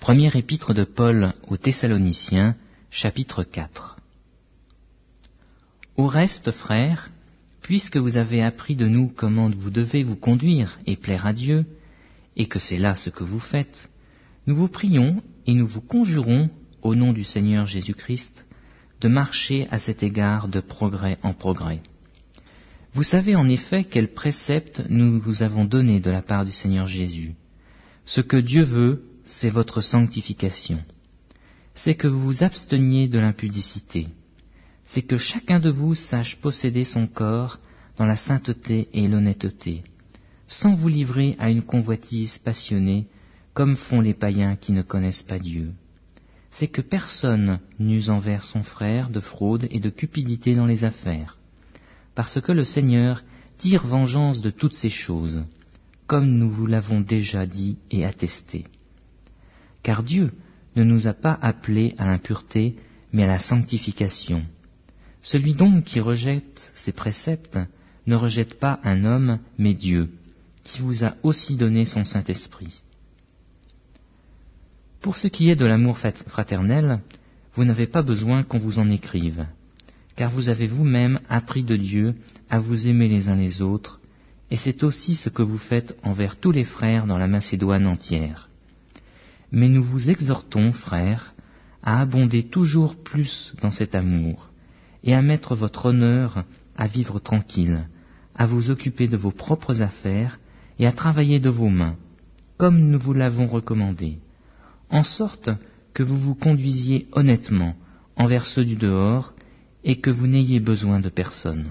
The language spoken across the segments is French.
Première épître de Paul aux Thessaloniciens, chapitre 4. Au reste, frères, puisque vous avez appris de nous comment vous devez vous conduire et plaire à Dieu, et que c'est là ce que vous faites, nous vous prions et nous vous conjurons, au nom du Seigneur Jésus-Christ, de marcher à cet égard de progrès en progrès. Vous savez en effet quels préceptes nous vous avons donnés de la part du Seigneur Jésus. Ce que Dieu veut, c'est votre sanctification. C'est que vous vous absteniez de l'impudicité. C'est que chacun de vous sache posséder son corps dans la sainteté et l'honnêteté, sans vous livrer à une convoitise passionnée, comme font les païens qui ne connaissent pas Dieu. C'est que personne n'use envers son frère de fraude et de cupidité dans les affaires, parce que le Seigneur tire vengeance de toutes ces choses, comme nous vous l'avons déjà dit et attesté. Car Dieu ne nous a pas appelés à l'impureté, mais à la sanctification. Celui donc qui rejette ces préceptes ne rejette pas un homme, mais Dieu, qui vous a aussi donné son Saint-Esprit. Pour ce qui est de l'amour fraternel, vous n'avez pas besoin qu'on vous en écrive, car vous avez vous-même appris de Dieu à vous aimer les uns les autres, et c'est aussi ce que vous faites envers tous les frères dans la Macédoine entière. Mais nous vous exhortons, frères, à abonder toujours plus dans cet amour, et à mettre votre honneur à vivre tranquille, à vous occuper de vos propres affaires et à travailler de vos mains, comme nous vous l'avons recommandé, en sorte que vous vous conduisiez honnêtement envers ceux du dehors et que vous n'ayez besoin de personne.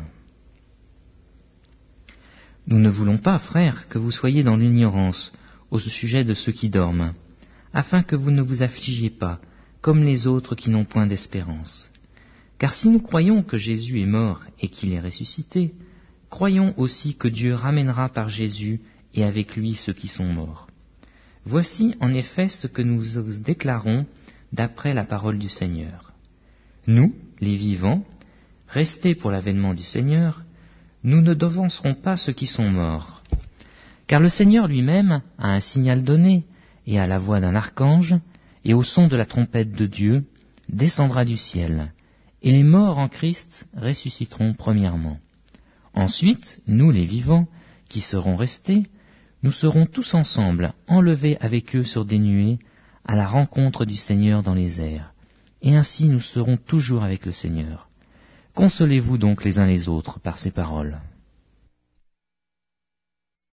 Nous ne voulons pas, frères, que vous soyez dans l'ignorance au sujet de ceux qui dorment, afin que vous ne vous affligiez pas, comme les autres qui n'ont point d'espérance. Car si nous croyons que Jésus est mort et qu'il est ressuscité, croyons aussi que Dieu ramènera par Jésus et avec lui ceux qui sont morts. Voici en effet ce que nous vous déclarons d'après la parole du Seigneur. Nous, les vivants, restés pour l'avènement du Seigneur, nous ne devancerons pas ceux qui sont morts. Car le Seigneur lui-même a un signal donné, et à la voix d'un archange, et au son de la trompette de Dieu, descendra du ciel, et les morts en Christ ressusciteront premièrement. Ensuite, nous les vivants, qui serons restés, nous serons tous ensemble enlevés avec eux sur des nuées, à la rencontre du Seigneur dans les airs, et ainsi nous serons toujours avec le Seigneur. Consolez-vous donc les uns les autres par ces paroles.